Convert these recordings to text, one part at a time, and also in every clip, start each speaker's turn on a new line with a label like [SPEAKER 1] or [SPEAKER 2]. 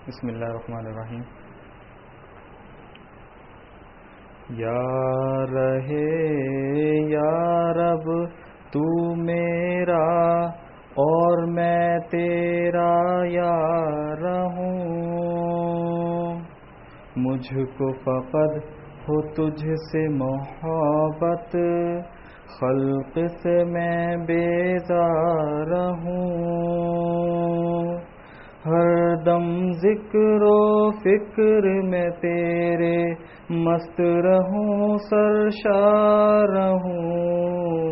[SPEAKER 1] بسم اللہ الرحمن الرحیم. یا رہے یا رب تو میرا اور میں تیرا یا رہوں، مجھ کو فقط ہو تجھ سے محبت، خلق سے میں بیزار ہوں، ہر دم ذکر و فکر میں تیرے مست رہوں، سرشار رہوں،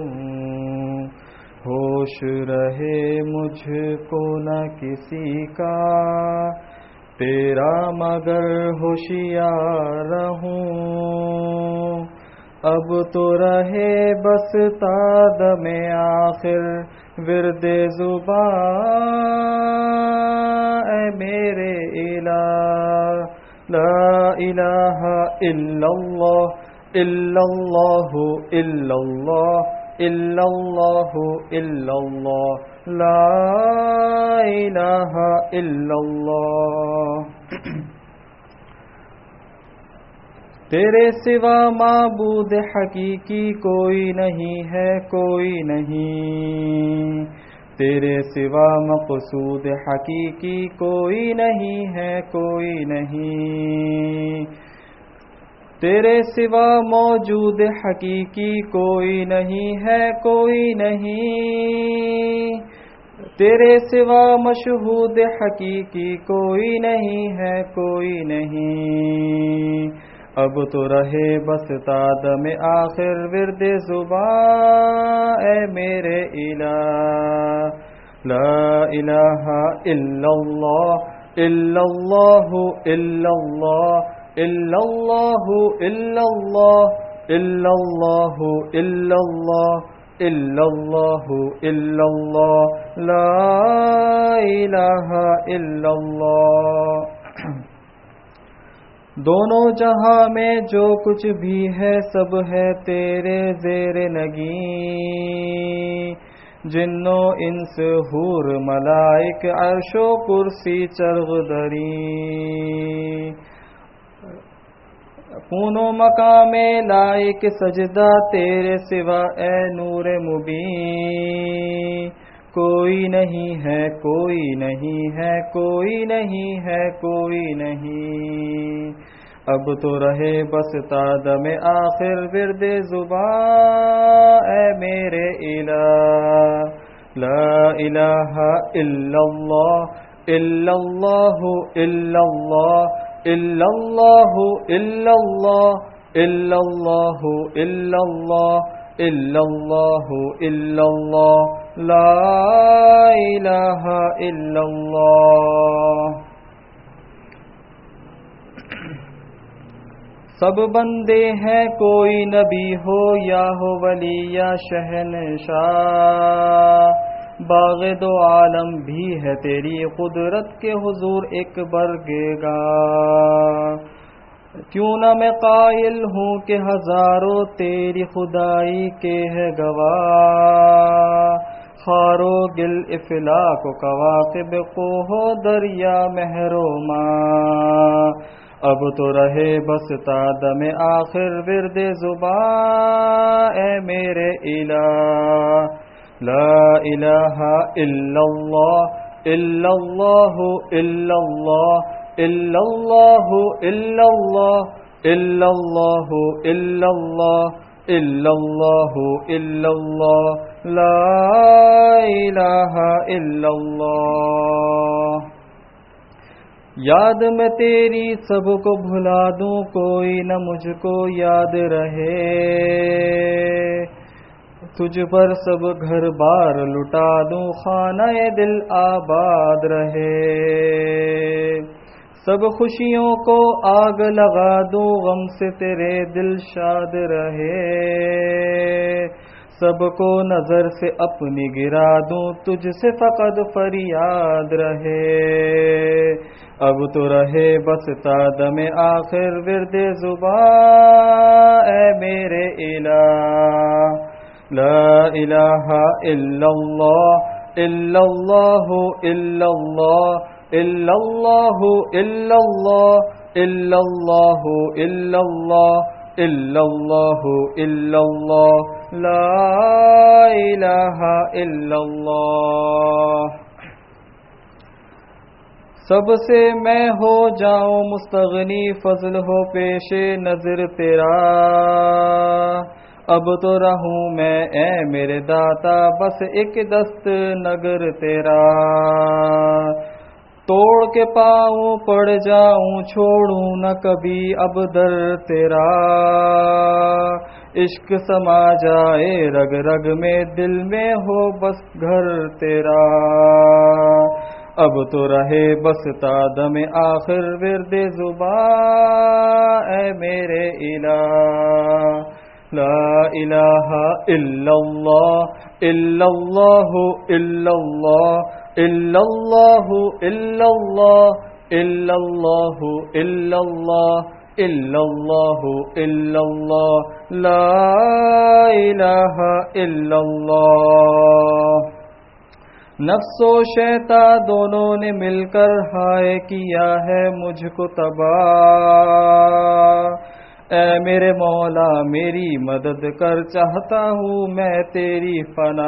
[SPEAKER 1] ہوش رہے مجھ کو نہ کسی کا، تیرا مگر ہوشیار رہوں، اب تو رہے بس تا دم آخر ورد زباں، اے میرے الہ لا الہ الا اللہ الا اللہ الا اللہ الا اللہ الا اللہ لا الہ الا اللہ. تیرے سوا معبود حقیقی کوئی نہیں ہے، کوئی نہیں، تیرے سوا مقصود حقیقی کوئی نہیں ہے، کوئی نہیں، تیرے سوا موجود حقیقی کوئی نہیں ہے، کوئی نہیں، تیرے سوا مشہود حقیقی کوئی نہیں ہے، کوئی نہیں، اب تو رہے بس تا دم آخر ورد زباں، اے میرے الہ لا الہ الا اللہ الا اللہ الا اللہ الا اللہ الا اللہ الا اللہ الا اللہ الا اللہ الا اللہ لا الہ الا اللہ. دونوں جہاں میں جو کچھ بھی ہے سب ہے تیرے زیر نگیں، جنوں انس حور ملائک عرش و کرسی چرغ دری، کون و مقام لائق سجدہ تیرے سوا اے نور مبین، کوئی نہیں ہے، کوئی نہیں ہے، کوئی نہیں ہے، کوئی نہیں، اب تو رہے بس تا دم آخر ورد زباں، اے میرے الہ لا الہ الا اللہ الا اللہ الا اللہ الا اللہ الا اللہ الا اللہ الا اللہ الا اللہ الا اللہ لا الہ الا اللہ. سب بندے ہیں، کوئی نبی ہو یا ہو ولی یا شہنشاہ، باغ دو عالم بھی ہے تیری قدرت کے حضور ایک برگے گا، کیوں نہ میں قائل ہوں کہ ہزاروں تیری خدائی کے ہے گواہ، خارو گل افلاک و کواکب کو ہو دریا محروما، اب تو رہے بس تا دم آخر ورد زباں، اے میرے الہ لا الہ الا اللہ الا اللہ الا اللہ الا اللہ الا اللہ الا اللہ الا اللہ الا اللہ الا اللہ لا الہ الا اللہ. یاد میں تیری سب کو بھلا دوں، کوئی نہ مجھ کو یاد رہے، تجھ پر سب گھر بار لٹا دوں، خانہ دل آباد رہے، سب خوشیوں کو آگ لگا دوں، غم سے تیرے دل شاد رہے، سب کو نظر سے اپنی گرا دوں، تجھ سے فقط فریاد رہے، اب تو رہے بس تا دم آخر ورد زباں، اے میرے الہ لا الہ الا اللہ الا اللہ الا اللہ إلا الله إلا الله إلا الله إلا الله إلا الله إلا الله لا إله إلا الله. سب سے میں ہو جاؤں مستغنی، فضل ہو پیش نظر تیرا. اب تو رہوں میں اے میرے داتا بس ایک دست نگر تیرا. توڑ کے پاؤں پڑ جاؤں چھوڑوں نہ کبھی اب در تیرا. عشق سما جائے رگ رگ میں دل میں ہو بس گھر تیرا. اب تو رہے بس تا دم آخر ورد زباں اے میرے الہ. لا الہ الا اللہ الا اللہ الا اللہ الا اللہ الا اللہ الا اللہ الا اللہ الا اللہ الا اللہ لا الہ الا اللہ. نفس و شیطان دونوں نے مل کر ہائے کیا ہے مجھ کو تباہ. اے میرے مولا میری مدد کر، چاہتا ہوں میں تیری فنا.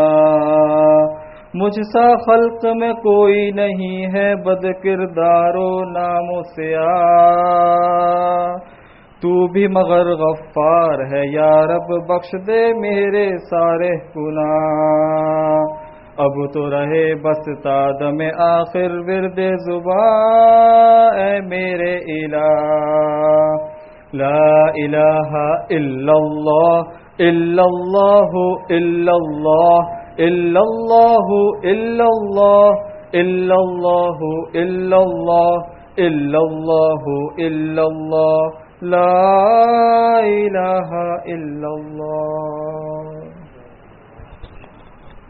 [SPEAKER 1] مجھ سا خلق میں کوئی نہیں ہے بد کردار و نام و سیاہ. تو بھی مگر غفار ہے یا رب، بخش دے میرے سارے گناہ. اب تو رہے بس تا دم آخر ورد زباں اے میرے الہ. لا الہ الا اللہ الا اللہ الا اللہ الا اللہ الا اللہ الا اللہ الا اللہ الا اللہ الا اللہ لا الہ الا اللہ.